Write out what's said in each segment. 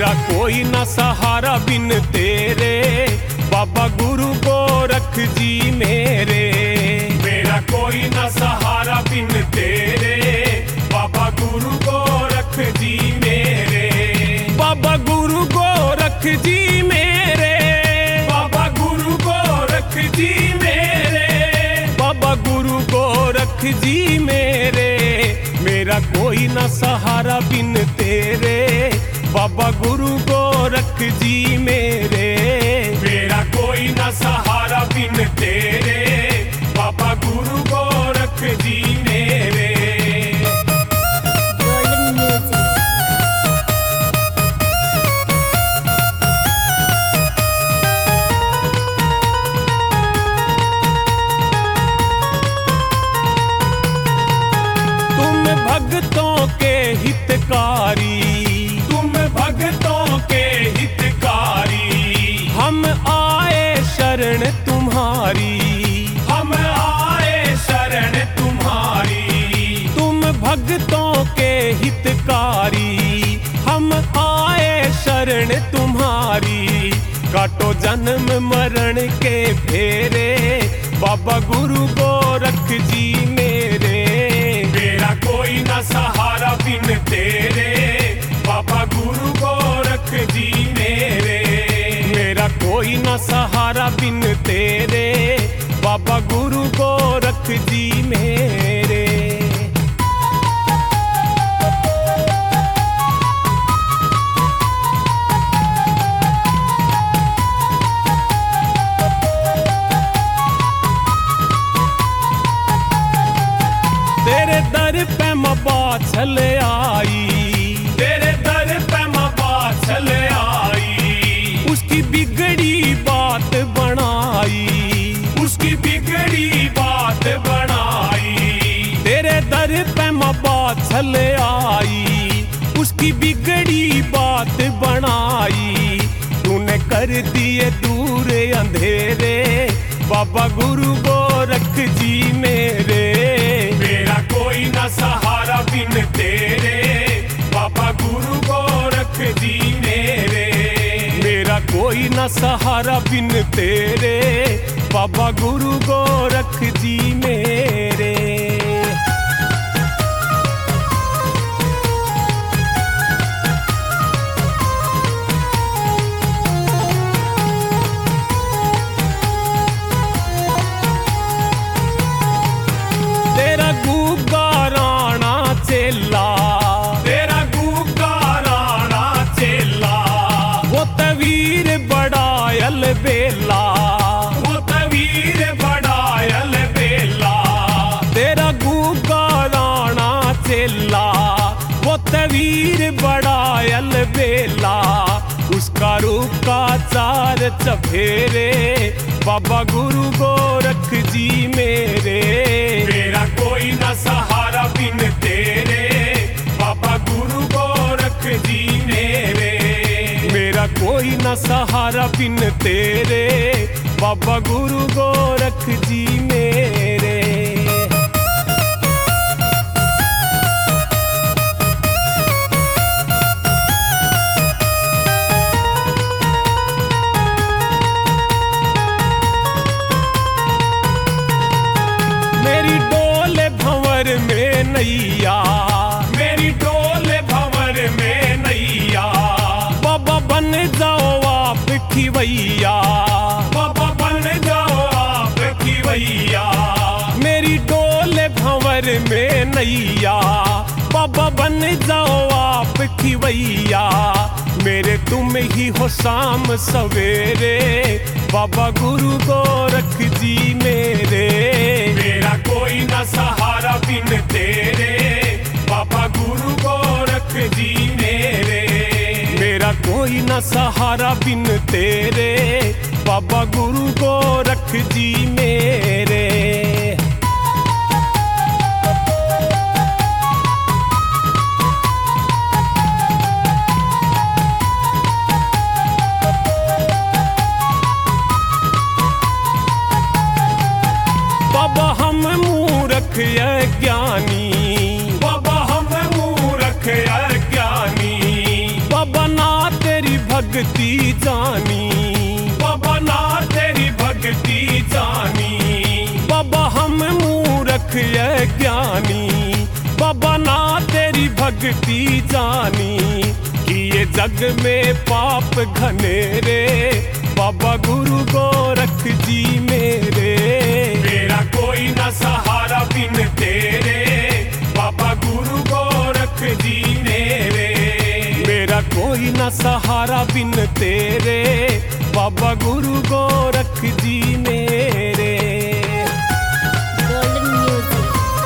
मेरा कोई ना सहारा बिन तेरे, बाबा गुरु गोरख जी मेरे। मेरा कोई ना सहारा बिन तेरे, बाबा गुरु गोरख जी मेरे। बाबा गुरु गोरख जी मेरे, बाबा गुरु गोरख जी मेरे, बाबा गुरु गोरख जी मेरे। मेरा कोई ना सहारा बिन तेरे, बाबा गुरु गोरख जी मेरे। मेरा कोई ना सहारा बिन तेरे, बाबा गुरु गोरख जी मेरे। तुम भक्तों के हितकारी, तुम भक्तों के हितकारी, हम आए शरण तुम्हारी, हम आए शरण तुम्हारी। तुम भक्तों के हितकारी, हम आए शरण तुम्हारी। काटो जन्म मरण के फेरे, बाबा गुरु गोरख जी मेरे। मेरा कोई ना सहारा बिन तेरे, बाबा गुरु गोरख जी मेरे। मेरा कोई ना सहारा बिन तेरे, बाबा गुरु गोरख जी मेरे। तेरे दर पे मबा चल आई, तेरे दर पे मबा चल आई। उसकी बिगड़ी बात बनाई, उसकी बिगड़ी बात बनाई। तेरे दर पे मबा चल आई, उसकी बिगड़ी बात बनाई। तूने कर दिए दूर अंधेरे, बाबा गुरु गोरख जी मेरे। मेरा कोई ना सहारा बिन तेरे, बाबा गुरु गोरख जी मेरे। मेरा कोई ना सहारा बिन तेरे, बाबा गुरु गोरख जी मेरे। तेरा गूगा राणा चेला, तेरा गूगा राणा चेला। वो तवीर बड़ायल बेला, वो तवीर बड़ायल बेला। तेरा गूगा राणा चेला, वो तवीर बड़ायल बेला। उसका रूप का चार चफेरे, बाबा गुरु गोरख जी मेरे। मेरा कोई ना सहारा बिन तेरे, बाबा गुरु गोरख जी मेरे। मेरा कोई ना सहारा बिन तेरे, बाबा गुरु गोरख जी मेरे। मेरी डोले भंवर में नैया, मेरी डोले भंवर में नैया। बाबा बन जाओ आप खिवैया, बाबा बन जाओ आप खिवैया। मेरी डोले भंवर में नैया, बाबा बन जाओ आप खिवैया। मेरे तुम ही हो शाम सवेरे, बाबा गुरु गोरख जी मेरे। मेरा कोई ना सहारा बिन तेरे, बाबा गुरु गोरख जी मेरे। मेरा कोई ना सहारा बिन तेरे, बाबा गुरु गोरख जी मेरे। बाबा हम मूर्ख अज्ञानी, बाबा हम मूर्ख अज्ञानी। बाबा ना तेरी भक्ति जानी, बाबा ना तेरी भक्ति जानी। बाबा हम मूर्ख ये ज्ञानी, बाबा ना तेरी भक्ति जानी। कि ये जग में पाप घनेरे, बाबा गुरु गोरख जी मेरे। मेरा कोई ना सहारा बिन तेरे, बाबा गुरु गोरख जी मेरे। मेरा कोई ना सहारा बिन तेरे, बाबा गुरु गोरख जी मेरे। Golden music.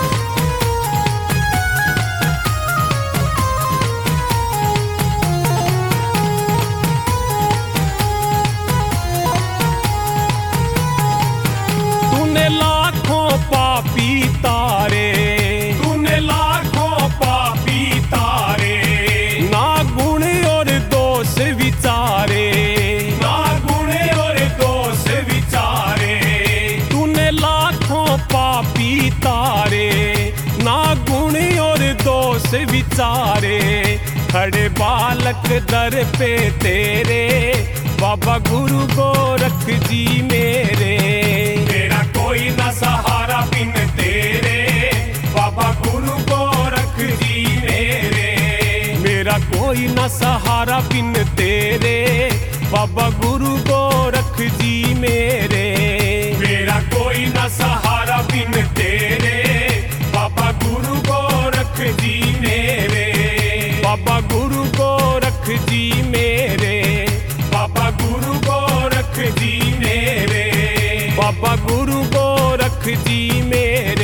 तूने लाखों पापी तारे, तूने लाखों पापी तारे। ना गुण और दोष विचारे, ना गुण और दोष विचारे। तूने लाखों पापी तारे, ना गुण और दोष विचारे। खड़े बालक दर पे तेरे, बाबा गुरु गोरख जी मेरे। मेरा कोई ना सहारा बिन तेरे, बाबा गुरु गोरख जी मेरे। मेरा कोई ना सहारा बिन तेरे, बाबा गुरु गोरख जी मेरे। मेरा कोई ना सहारा बिन तेरे, बाबा गुरु गोरख जी मेरे। बाबा गुरु गोरख जी मेरे, बाबा गुरु गोरख जी मेरे। बाबा गुरु गोरख जी मेरे।